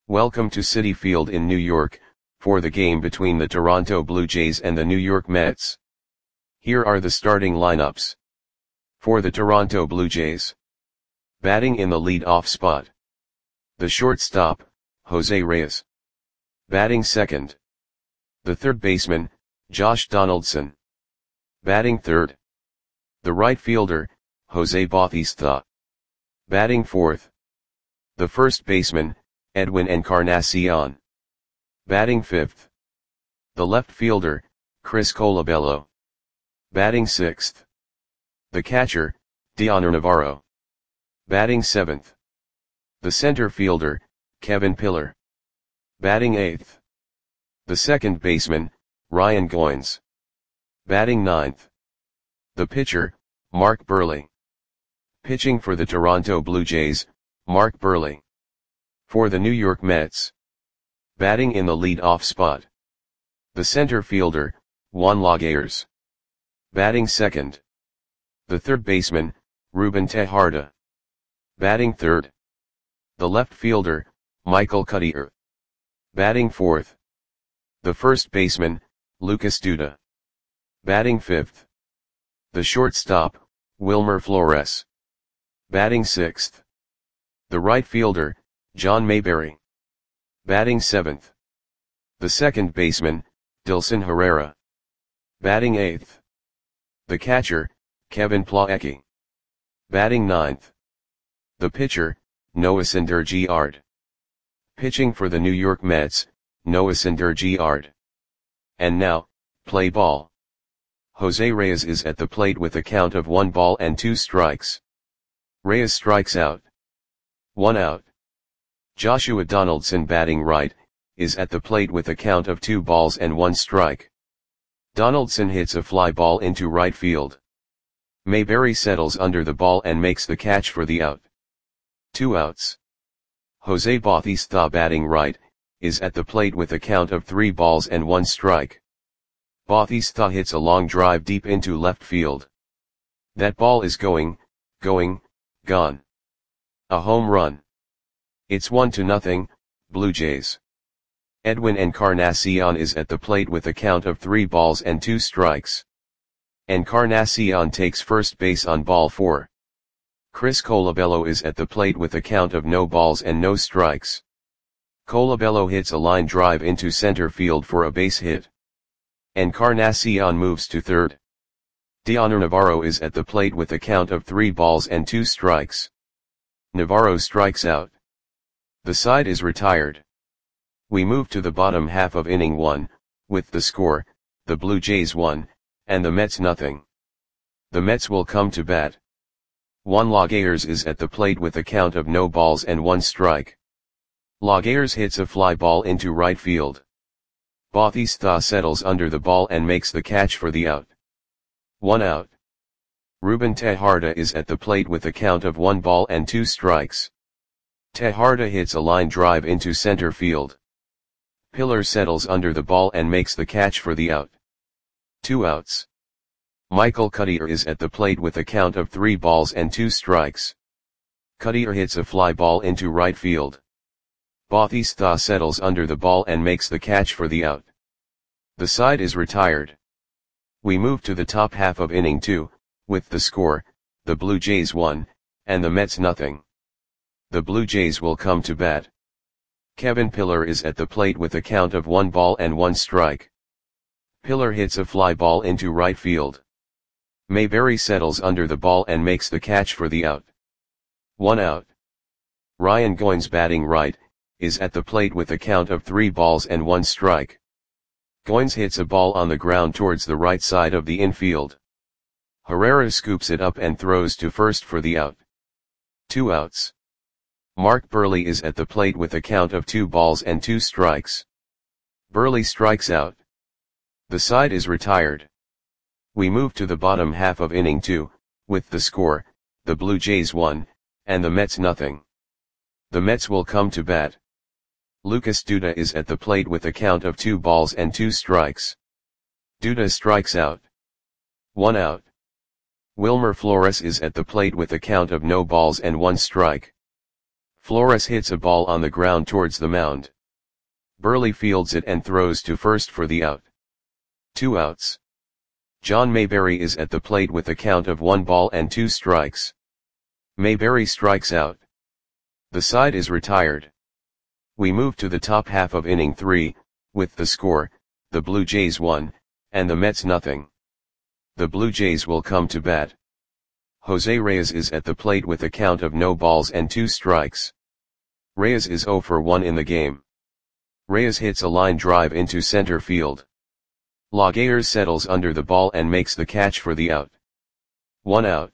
Welcome to Citi Field in New York, for the game between the Toronto Blue Jays and the New York Mets. Here are the starting lineups. For the Toronto Blue Jays. Batting in the lead-off spot. The shortstop, Jose Reyes. Batting second. The third baseman, Josh Donaldson. Batting third. The right fielder, Jose Bautista. Batting fourth. The first baseman, Edwin Encarnacion. Batting fifth. The left fielder, Chris Colabello. Batting sixth. The catcher, Dioner Navarro. Batting seventh. The center fielder, Kevin Pillar. Batting eighth. The second baseman, Ryan Goins. Batting ninth. The pitcher, Mark Buehrle. Pitching for the Toronto Blue Jays, Mark Buehrle. For the New York Mets. Batting in the lead-off spot. The center fielder, Juan Lagares. Batting second. The third baseman, Ruben Tejada. Batting third. The left fielder, Michael Cuddyer. Batting fourth. The first baseman, Lucas Duda. Batting fifth. The shortstop, Wilmer Flores. Batting sixth. The right fielder, John Mayberry. Batting seventh. The second baseman, Dilson Herrera. Batting eighth. The catcher, Kevin Plawecki. Batting ninth. The pitcher, Noah Syndergaard. Pitching for the New York Mets, Noah Syndergaard. And now, play ball. Jose Reyes is at the plate with a count of 1 ball and 2 strikes. Reyes strikes out. 1 out. Joshua Donaldson batting right, is at the plate with a count of 2 balls and 1 strike. Donaldson hits a fly ball into right field. Mayberry settles under the ball and makes the catch for the out. 2 outs. Jose Bautista batting right, is at the plate with a count of 3 balls and 1 strike. Bautista hits a long drive deep into left field. That ball is gone. A home run. It's 1-0, Blue Jays. Edwin Encarnacion is at the plate with a count of 3 balls and 2 strikes. Encarnacion takes first base on ball 4. Chris Colabello is at the plate with a count of no balls and no strikes. Colabello hits a line drive into center field for a base hit. Encarnacion moves to third. Dioner Navarro is at the plate with a count of 3 balls and 2 strikes. Navarro strikes out. The side is retired. We move to the bottom half of inning 1, with the score, the Blue Jays 1, and the Mets nothing. The Mets will come to bat. Juan Lagares is at the plate with a count of no balls and 1 strike. Lagares hits a fly ball into right field. Bautista settles under the ball and makes the catch for the out. 1 out. Ruben Tejada is at the plate with a count of 1 ball and 2 strikes. Tejada hits a line drive into center field. Pillar settles under the ball and makes the catch for the out. 2 outs. Michael Cuddyer is at the plate with a count of 3 balls and 2 strikes. Cuddyer hits a fly ball into right field. Bautista settles under the ball and makes the catch for the out. The side is retired. We move to the top half of inning 2, with the score, the Blue Jays 1, and the Mets nothing. The Blue Jays will come to bat. Kevin Pillar is at the plate with a count of 1 ball and 1 strike. Pillar hits a fly ball into right field. Mayberry settles under the ball and makes the catch for the out. 1 out. Ryan Goins batting right, is at the plate with a count of 3 balls and 1 strike. Goins hits a ball on the ground towards the right side of the infield. Herrera scoops it up and throws to first for the out. 2 outs. Mark Buehrle is at the plate with a count of 2 balls and 2 strikes. Buehrle strikes out. The side is retired. We move to the bottom half of inning 2, with the score, the Blue Jays 1, and the Mets nothing. The Mets will come to bat. Lucas Duda is at the plate with a count of 2 balls and 2 strikes. Duda strikes out. 1 out. Wilmer Flores is at the plate with a count of no balls and 1 strike. Flores hits a ball on the ground towards the mound. Burley fields it and throws to first for the out. 2 outs. John Mayberry is at the plate with a count of 1 ball and 2 strikes. Mayberry strikes out. The side is retired. We move to the top half of inning 3, with the score, the Blue Jays 1, and the Mets nothing. The Blue Jays will come to bat. Jose Reyes is at the plate with a count of no balls and 2 strikes. Reyes is 0 for 1 in the game. Reyes hits a line drive into center field. Laguerre settles under the ball and makes the catch for the out. 1 out.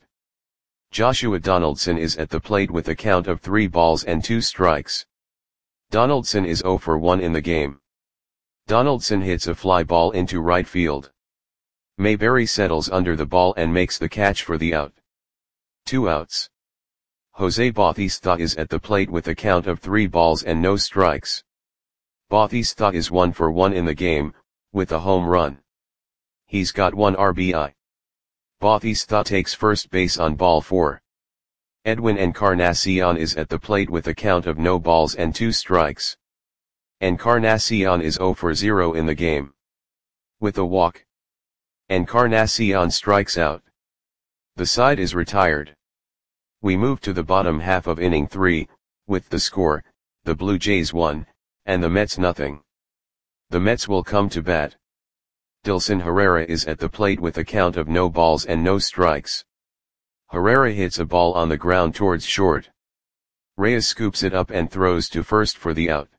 Joshua Donaldson is at the plate with a count of 3 balls and 2 strikes. Donaldson is 0 for 1 in the game. Donaldson hits a fly ball into right field. Mayberry settles under the ball and makes the catch for the out. 2 outs. Jose Bautista is at the plate with a count of 3 balls and no strikes. Bautista is 1 for 1 in the game, with a home run. He's got 1 RBI. Bautista takes first base on ball 4. Edwin Encarnacion is at the plate with a count of no balls and 2 strikes. Encarnacion is 0 for 0 in the game. With a walk, Encarnacion strikes out. The side is retired. We move to the bottom half of inning 3, with the score, the Blue Jays 1, and the Mets nothing. The Mets will come to bat. Dilson Herrera is at the plate with a count of no balls and no strikes. Herrera hits a ball on the ground towards short. Reyes scoops it up and throws to first for the out.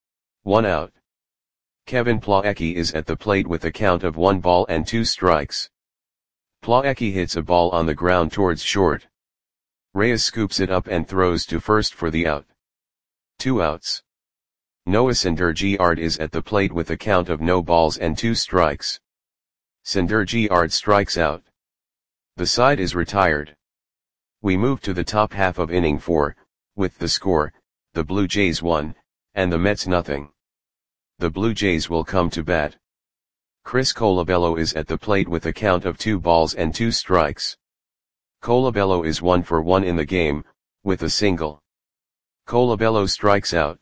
1 out. Kevin Plawecki is at the plate with a count of 1 ball and 2 strikes. Plawecki hits a ball on the ground towards short. Reyes scoops it up and throws to first for the out. 2 outs. Noah Syndergaard is at the plate with a count of no balls and 2 strikes. Syndergaard strikes out. The side is retired. We move to the top half of inning 4, with the score, the Blue Jays 1, and the Mets nothing. The Blue Jays will come to bat. Chris Colabello is at the plate with a count of 2 balls and 2 strikes. Colabello is 1 for 1 in the game, with a single. Colabello strikes out.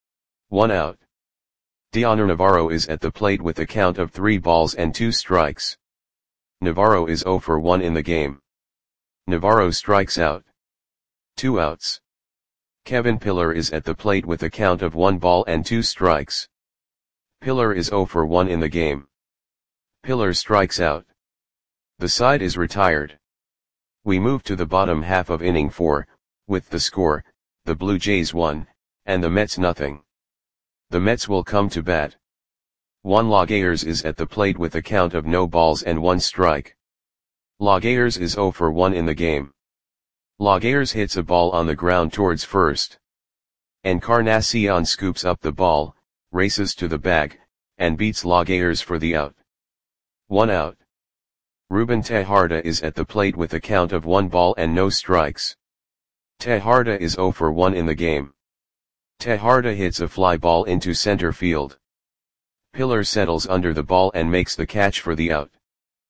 1 out. Dioner Navarro is at the plate with a count of 3 balls and 2 strikes. Navarro is 0 for 1 in the game. Navarro strikes out. 2 outs. Kevin Pillar is at the plate with a count of 1 ball and 2 strikes. Pillar is 0 for 1 in the game. Pillar strikes out. The side is retired. We move to the bottom half of inning 4, with the score, the Blue Jays 1, and the Mets nothing. The Mets will come to bat. Juan Laguerre is at the plate with a count of no balls and 1 strike. Laguerre is 0 for 1 in the game. Laguerre hits a ball on the ground towards first. Encarnacion scoops up the ball, races to the bag, and beats Laguerre for the out. 1 out. Ruben Tejada is at the plate with a count of 1 ball and no strikes. Tejada is 0 for 1 in the game. Tejada hits a fly ball into center field. Pillar settles under the ball and makes the catch for the out.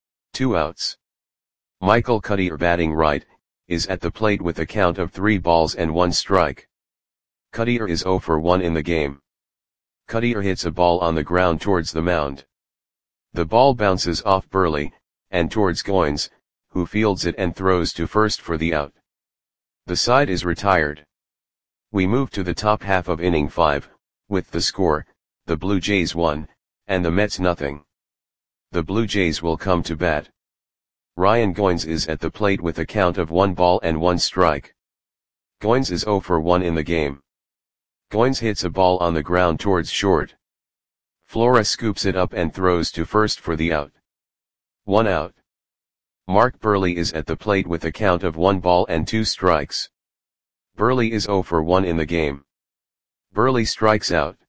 2 outs. Michael Cuddyer, batting right, is at the plate with a count of 3 balls and 1 strike. Cuddyer is 0 for 1 in the game. Cuddyer hits a ball on the ground towards the mound. The ball bounces off Burley, and towards Goins, who fields it and throws to first for the out. The side is retired. We move to the top half of inning 5, with the score, the Blue Jays 1, and the Mets nothing. The Blue Jays will come to bat. Ryan Goins is at the plate with a count of 1 ball and 1 strike. Goins is 0 for 1 in the game. Goins hits a ball on the ground towards short. Flores scoops it up and throws to first for the out. 1 out. Mark Burley is at the plate with a count of 1 ball and 2 strikes. Burley is 0 for 1 in the game. Burley strikes out.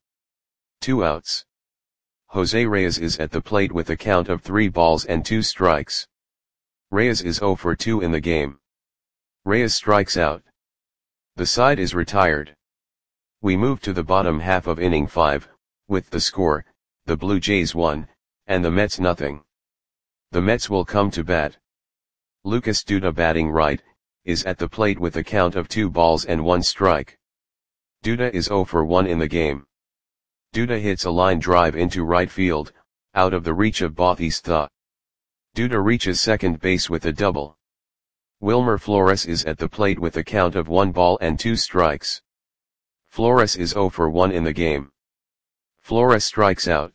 2 outs. Jose Reyes is at the plate with a count of 3 balls and 2 strikes. Reyes is 0 for 2 in the game. Reyes strikes out. The side is retired. We move to the bottom half of inning 5, with the score, the Blue Jays 1, and the Mets nothing. The Mets will come to bat. Lucas Duda, batting right, is at the plate with a count of 2 balls and 1 strike. Duda is 0 for 1 in the game. Duda hits a line drive into right field, out of the reach of Bautista. Duda reaches second base with a double. Wilmer Flores is at the plate with a count of 1 ball and 2 strikes. Flores is 0 for 1 in the game. Flores strikes out.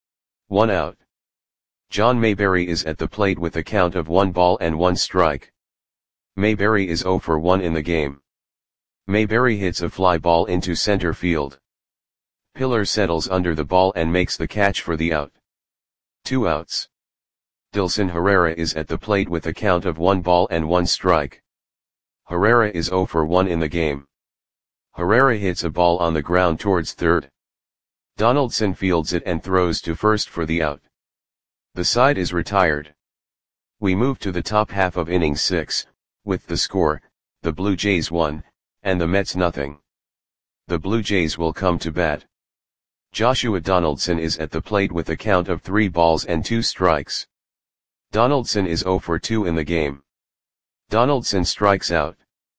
1 out. John Mayberry is at the plate with a count of 1 ball and 1 strike. Mayberry is 0 for 1 in the game. Mayberry hits a fly ball into center field. Pillar settles under the ball and makes the catch for the out. 2 outs. Dilson Herrera is at the plate with a count of 1 ball and 1 strike. Herrera is 0 for 1 in the game. Herrera hits a ball on the ground towards third. Donaldson fields it and throws to first for the out. The side is retired. We move to the top half of inning 6, with the score, the Blue Jays 1, and the Mets nothing. The Blue Jays will come to bat. Joshua Donaldson is at the plate with a count of 3 balls and 2 strikes. Donaldson is 0 for 2 in the game. Donaldson strikes out.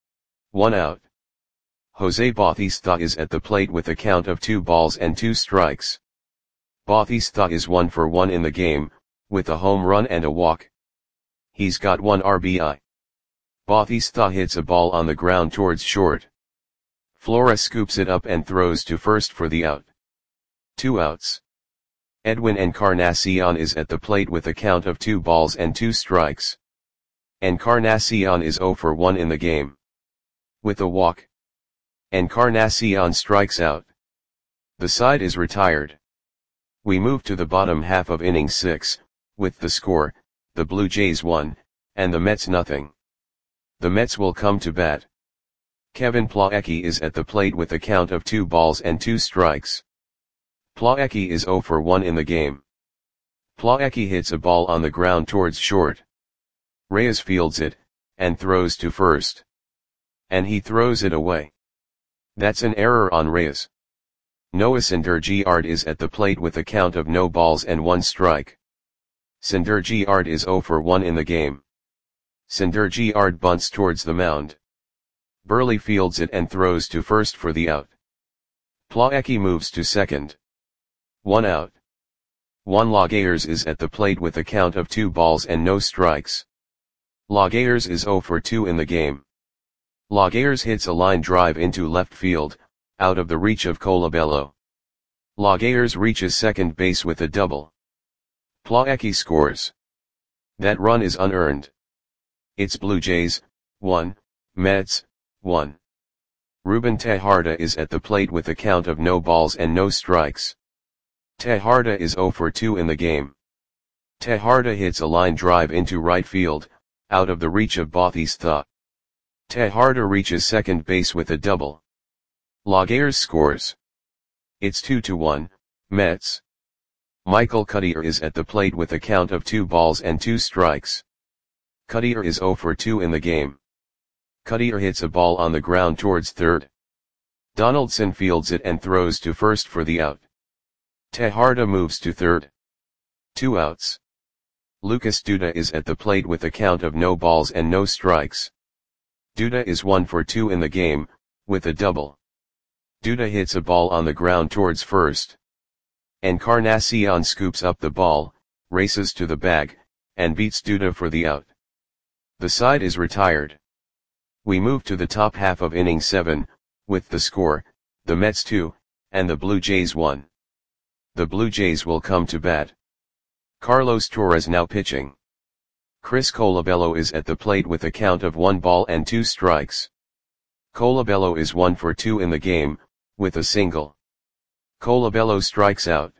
1 out. Jose Bautista is at the plate with a count of 2 balls and 2 strikes. Bautista is 1 for 1 in the game, with a home run and a walk. He's got 1 RBI. Bautista hits a ball on the ground towards short. Flores scoops it up and throws to first for the out. 2 outs. Edwin Encarnacion is at the plate with a count of 2 balls and 2 strikes. Encarnacion is 0 for 1 in the game. With a walk, Encarnacion strikes out. The side is retired. We move to the bottom half of inning 6, with the score, the Blue Jays 1, and the Mets nothing. The Mets will come to bat. Kevin Plawecki is at the plate with a count of 2 balls and 2 strikes. Plawecki is 0 for 1 in the game. Plawecki hits a ball on the ground towards short. Reyes fields it, and throws to first. And he throws it away. That's an error on Reyes. Noah Syndergaard is at the plate with a count of no balls and 1 strike. Syndergaard is 0 for 1 in the game. Syndergaard bunts towards the mound. Burley fields it and throws to first for the out. Plawecki moves to second. 1 out. Juan Lagares is at the plate with a count of 2 balls and no strikes. Lagares is 0 for 2 in the game. Lagares hits a line drive into left field, out of the reach of Colabello. Lagares reaches second base with a double. Plawecki scores. That run is unearned. It's Blue Jays, 1, Mets, 1. Ruben Tejada is at the plate with a count of no balls and no strikes. Tejada is 0 for 2 in the game. Tejada hits a line drive into right field, out of the reach of Bautista. Tejada reaches second base with a double. Lagares scores. It's 2-1, Mets. Michael Cuddyer is at the plate with a count of 2 balls and 2 strikes. Cuddyer is 0 for 2 in the game. Cuddyer hits a ball on the ground towards third. Donaldson fields it and throws to first for the out. Tejada moves to third. 2 outs. Lucas Duda is at the plate with a count of no balls and no strikes. Duda is 1 for 2 in the game, with a double. Duda hits a ball on the ground towards first. Encarnacion scoops up the ball, races to the bag, and beats Duda for the out. The side is retired. We move to the top half of inning 7, with the score, the Mets 2, and the Blue Jays 1. The Blue Jays will come to bat. Carlos Torres now pitching. Chris Colabello is at the plate with a count of 1 ball and 2 strikes. Colabello is 1 for 2 in the game, with a single. Colabello strikes out.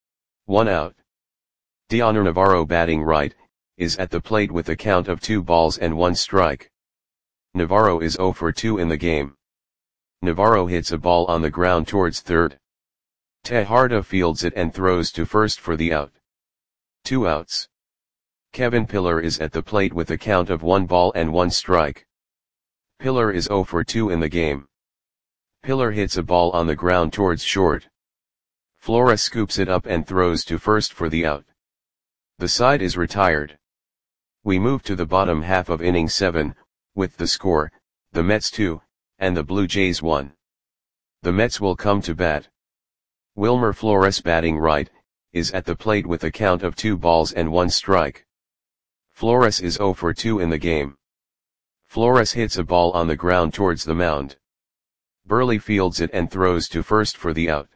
1 out. Dioner Navarro batting right, is at the plate with a count of 2 balls and 1 strike. Navarro is 0 for 2 in the game. Navarro hits a ball on the ground towards third. Tejada fields it and throws to first for the out. 2 outs. Kevin Pillar is at the plate with a count of 1 ball and 1 strike. Pillar is 0 for 2 in the game. Pillar hits a ball on the ground towards short. Flores scoops it up and throws to first for the out. The side is retired. We move to the bottom half of inning 7, with the score, the Mets 2, and the Blue Jays 1. The Mets will come to bat. Wilmer Flores, batting right, is at the plate with a count of 2 balls and 1 strike. Flores is 0 for 2 in the game. Flores hits a ball on the ground towards the mound. Burley fields it and throws to first for the out.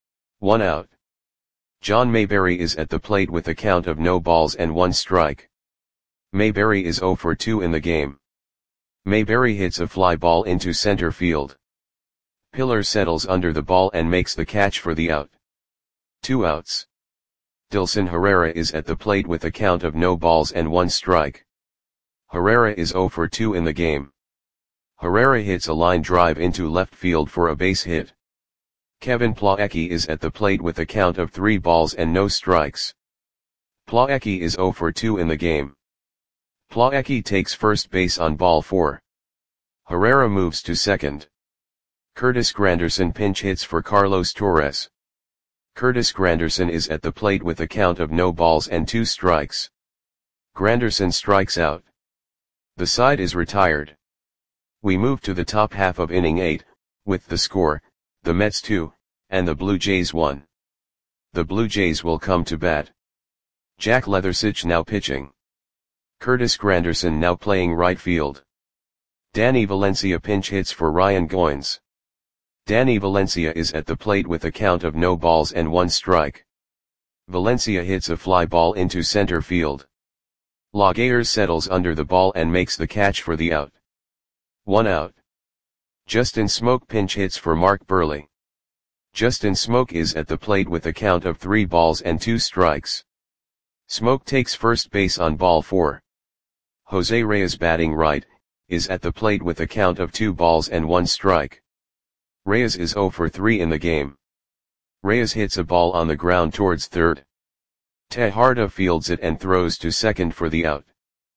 1 out. John Mayberry is at the plate with a count of no balls and 1 strike. Mayberry is 0 for 2 in the game. Mayberry hits a fly ball into center field. Pillar settles under the ball and makes the catch for the out. 2 outs. Dilson Herrera is at the plate with a count of no balls and 1 strike. Herrera is 0 for 2 in the game. Herrera hits a line drive into left field for a base hit. Kevin Plawecki is at the plate with a count of 3 balls and no strikes. Plawecki is 0 for 2 in the game. Plawecki takes first base on ball 4. Herrera moves to second. Curtis Granderson pinch hits for Carlos Torres. Curtis Granderson is at the plate with a count of no balls and 2 strikes. Granderson strikes out. The side is retired. We move to the top half of inning 8, with the score, the Mets 2, and the Blue Jays 1. The Blue Jays will come to bat. Jack Leathersich now pitching. Curtis Granderson now playing right field. Danny Valencia pinch hits for Ryan Goins. Danny Valencia is at the plate with a count of no balls and 1 strike. Valencia hits a fly ball into center field. Laguerre settles under the ball and makes the catch for the out. 1 out. Justin Smoke pinch hits for Mark Burley. Justin Smoke is at the plate with a count of 3 balls and 2 strikes. Smoke takes first base on ball 4. Jose Reyes, batting right, is at the plate with a count of 2 balls and 1 strike. Reyes is 0 for 3 in the game. Reyes hits a ball on the ground towards third. Tejada fields it and throws to second for the out.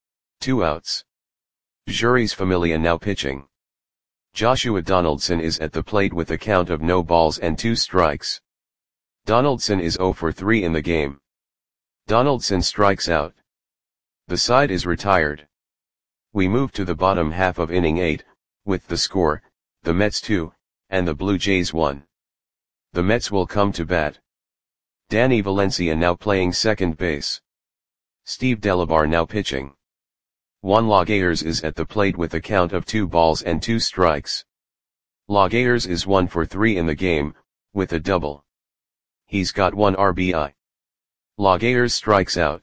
2 outs. Juris Familia now pitching. Joshua Donaldson is at the plate with a count of no balls and 2 strikes. Donaldson is 0 for 3 in the game. Donaldson strikes out. The side is retired. We move to the bottom half of inning 8, with the score, the Mets 2, and the Blue Jays 1. The Mets will come to bat. Danny Valencia now playing second base. Steve Delabar now pitching. Juan Laguerre is at the plate with a count of 2 balls and 2 strikes. Laguerre is 1 for 3 in the game, with a double. He's got 1 RBI. Laguerre strikes out.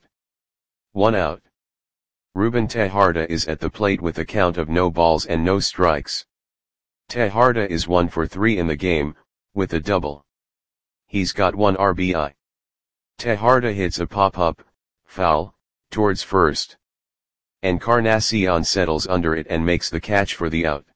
1 out. Ruben Tejada is at the plate with a count of no balls and no strikes. Tejada is 1 for 3 in the game, with a double. He's got 1 RBI. Tejada hits a pop-up, foul, towards first. Encarnacion settles under it and makes the catch for the out.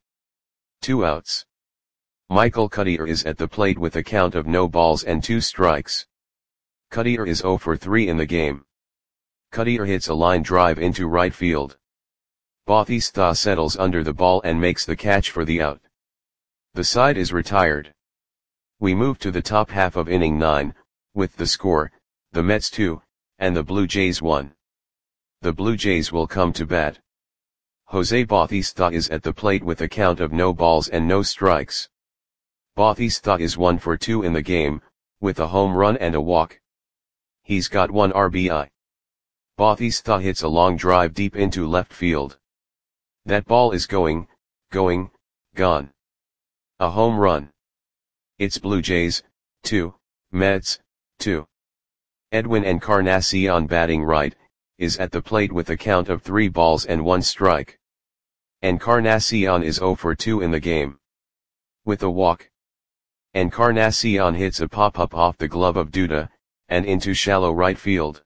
2 outs. Michael Cuddyer is at the plate with a count of no balls and 2 strikes. Cuddyer is 0 for 3 in the game. Cuddyer hits a line drive into right field. Bautista settles under the ball and makes the catch for the out. The side is retired. We move to the top half of inning 9, with the score, the Mets 2, and the Blue Jays 1. The Blue Jays will come to bat. Jose Bautista is at the plate with a count of no balls and no strikes. Bautista is 1 for 2 in the game, with a home run and a walk. He's got 1 RBI. Bautista hits a long drive deep into left field. That ball is going, gone. A home run. It's Blue Jays, 2, Mets, 2. Edwin Encarnacion, batting right, is at the plate with a count of 3 balls and 1 strike. Encarnacion is 0 for 2 in the game. With a walk. Encarnacion hits a pop-up off the glove of Duda, and into shallow right field.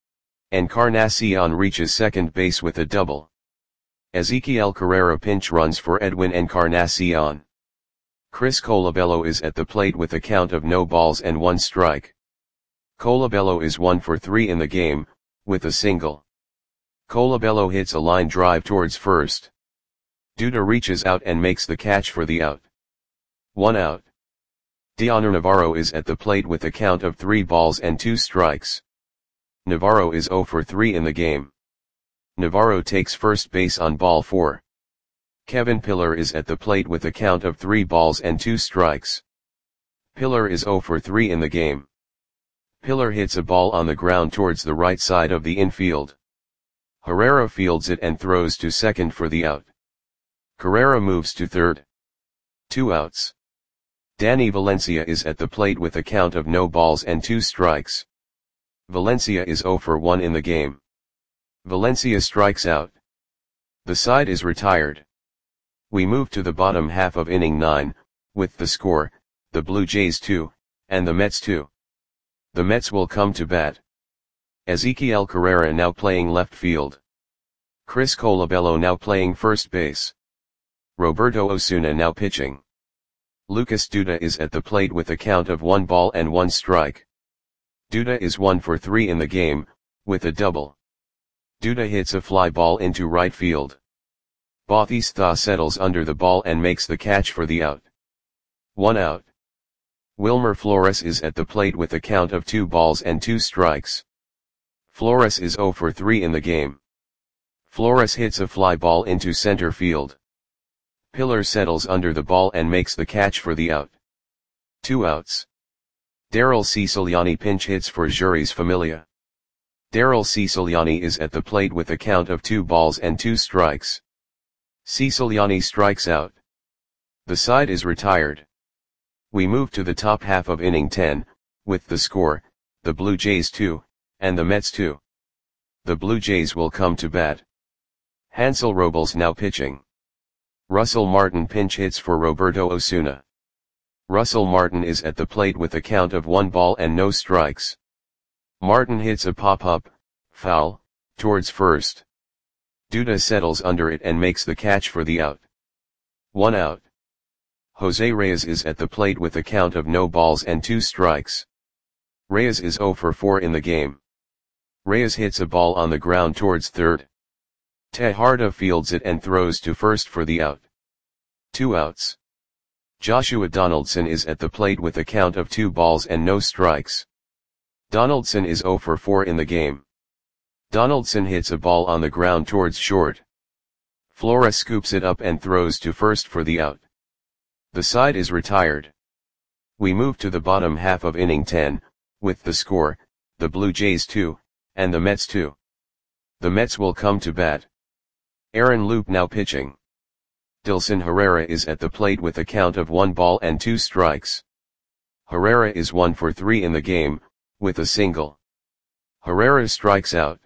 Encarnacion reaches second base with a double. Ezequiel Carrera pinch runs for Edwin Encarnacion. Chris Colabello is at the plate with a count of no balls and 1 strike. Colabello is 1 for 3 in the game, with a single. Colabello hits a line drive towards first. Duda reaches out and makes the catch for the out. 1 out. Dioner Navarro is at the plate with a count of 3 balls and 2 strikes. Navarro is 0 for 3 in the game. Navarro takes first base on ball 4. Kevin Pillar is at the plate with a count of 3 balls and 2 strikes. Pillar is 0 for 3 in the game. Pillar hits a ball on the ground towards the right side of the infield. Herrera fields it and throws to second for the out. Carrera moves to third. 2 outs. Danny Valencia is at the plate with a count of no balls and 2 strikes. Valencia is 0 for 1 in the game. Valencia strikes out. The side is retired. We move to the bottom half of inning 9, with the score, the Blue Jays 2, and the Mets 2. The Mets will come to bat. Ezequiel Carrera now playing left field. Chris Colabello now playing first base. Roberto Osuna now pitching. Lucas Duda is at the plate with a count of 1 ball and 1 strike. Duda is 1 for 3 in the game, with a double. Duda hits a fly ball into right field. Bautista settles under the ball and makes the catch for the out. 1 out. Wilmer Flores is at the plate with a count of 2 balls and 2 strikes. Flores is 0 for 3 in the game. Flores hits a fly ball into center field. Pillar settles under the ball and makes the catch for the out. 2 outs. Daryl Ciciliani pinch hits for Jeurys Familia. Daryl Ciciliani is at the plate with a count of 2 balls and 2 strikes. Ciciliani strikes out. The side is retired. We move to the top half of inning 10, with the score, the Blue Jays 2, and the Mets 2. The Blue Jays will come to bat. Hansel Robles now pitching. Russell Martin pinch hits for Roberto Osuna. Russell Martin is at the plate with a count of 1 ball and no strikes. Martin hits a pop-up, foul, towards first. Duda settles under it and makes the catch for the out. 1 out. Jose Reyes is at the plate with a count of no balls and 2 strikes. Reyes is 0 for 4 in the game. Reyes hits a ball on the ground towards third. Tejada fields it and throws to first for the out. 2 outs. Joshua Donaldson is at the plate with a count of 2 balls and no strikes. Donaldson is 0 for 4 in the game. Donaldson hits a ball on the ground towards short. Flores scoops it up and throws to first for the out. The side is retired. We move to the bottom half of inning 10, with the score, the Blue Jays 2, and the Mets 2. The Mets will come to bat. Aaron Loup now pitching. Dilson Herrera is at the plate with a count of 1 ball and 2 strikes. Herrera is 1 for 3 in the game, with a single. Herrera strikes out.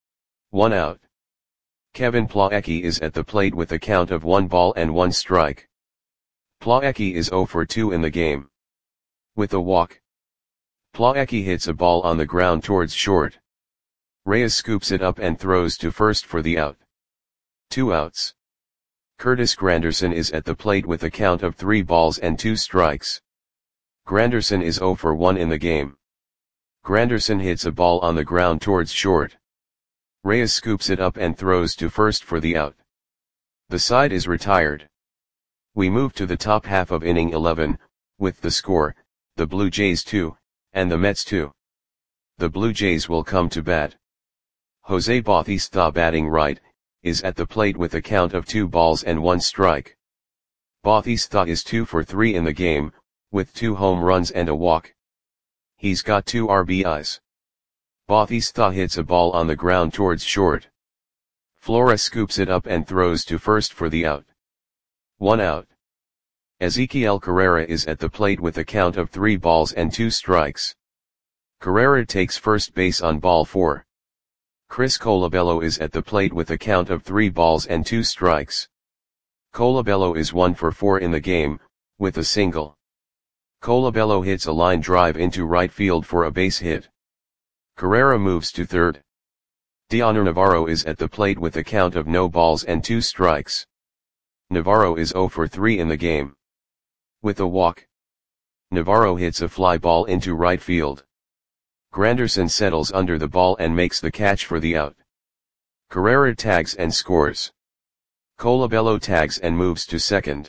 1 out. Kevin Plawecki is at the plate with a count of 1 ball and 1 strike. Plawecki is 0 for 2 in the game. With a walk. Plawecki hits a ball on the ground towards short. Reyes scoops it up and throws to first for the out. 2 outs. Curtis Granderson is at the plate with a count of 3 balls and 2 strikes. Granderson is 0 for 1 in the game. Granderson hits a ball on the ground towards short. Reyes scoops it up and throws to first for the out. The side is retired. We move to the top half of inning 11, with the score, the Blue Jays 2, and the Mets 2. The Blue Jays will come to bat. Jose Bautista batting right, is at the plate with a count of 2 balls and 1 strike. Bautista is 2 for 3 in the game, with 2 home runs and a walk. He's got 2 RBIs. Bautista hits a ball on the ground towards short. Flores scoops it up and throws to first for the out. 1 out. Ezequiel Carrera is at the plate with a count of 3 balls and 2 strikes. Carrera takes first base on ball 4. Chris Colabello is at the plate with a count of 3 balls and 2 strikes. Colabello is 1 for 4 in the game, with a single. Colabello hits a line drive into right field for a base hit. Carrera moves to third. Dioner Navarro is at the plate with a count of no balls and 2 strikes. Navarro is 0 for 3 in the game. With a walk. Navarro hits a fly ball into right field. Granderson settles under the ball and makes the catch for the out. Carrera tags and scores. Colabello tags and moves to second.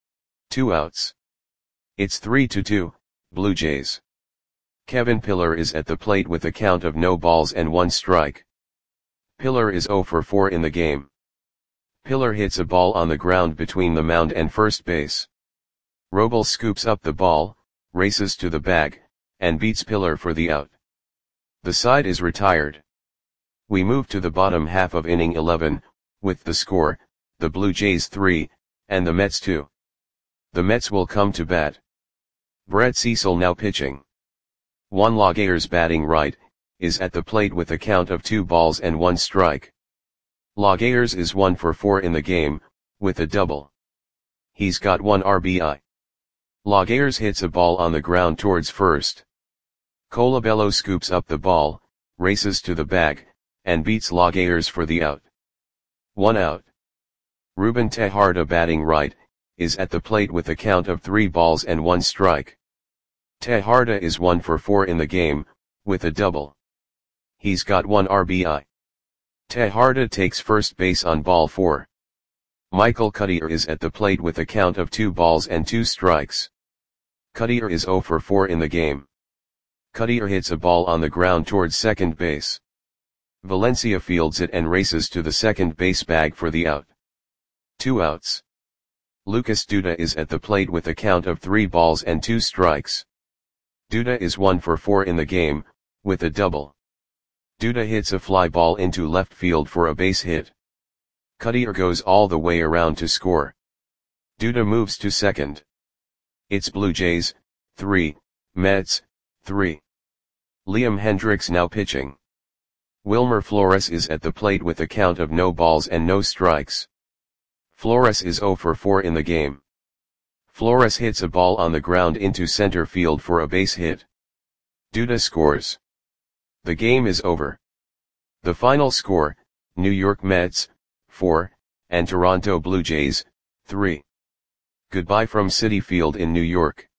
2 outs. It's 3-2, Blue Jays. Kevin Pillar is at the plate with a count of no balls and 1 strike. Pillar is 0 for 4 in the game. Pillar hits a ball on the ground between the mound and first base. Robles scoops up the ball, races to the bag, and beats Pillar for the out. The side is retired. We move to the bottom half of inning 11, with the score, the Blue Jays 3, and the Mets 2. The Mets will come to bat. Brett Cecil now pitching. Juan Laguerre's batting right, is at the plate with a count of 2 balls and 1 strike. Laguerre's is 1 for 4 in the game, with a double. He's got 1 RBI. Laguerre's hits a ball on the ground towards first. Colabello scoops up the ball, races to the bag, and beats Laguerre's for the out. 1 out. Ruben Tejada batting right, is at the plate with a count of 3 balls and 1 strike. Tejada is 1 for 4 in the game, with a double. He's got 1 RBI. Tejada takes first base on ball 4. Michael Cuddyer is at the plate with a count of 2 balls and 2 strikes. Cuddyer is 0 for 4 in the game. Cuddyer hits a ball on the ground towards second base. Valencia fields it and races to the second base bag for the out. 2 outs. Lucas Duda is at the plate with a count of 3 balls and 2 strikes. Duda is 1 for 4 in the game, with a double. Duda hits a fly ball into left field for a base hit. Cuddyer goes all the way around to score. Duda moves to second. It's Blue Jays 3, Mets 3. Liam Hendriks now pitching. Wilmer Flores is at the plate with a count of no balls and no strikes. Flores is 0 for 4 in the game. Flores hits a ball on the ground into center field for a base hit. Duda scores. The game is over. The final score, New York Mets 4, and Toronto Blue Jays 3. Goodbye from Citi Field in New York.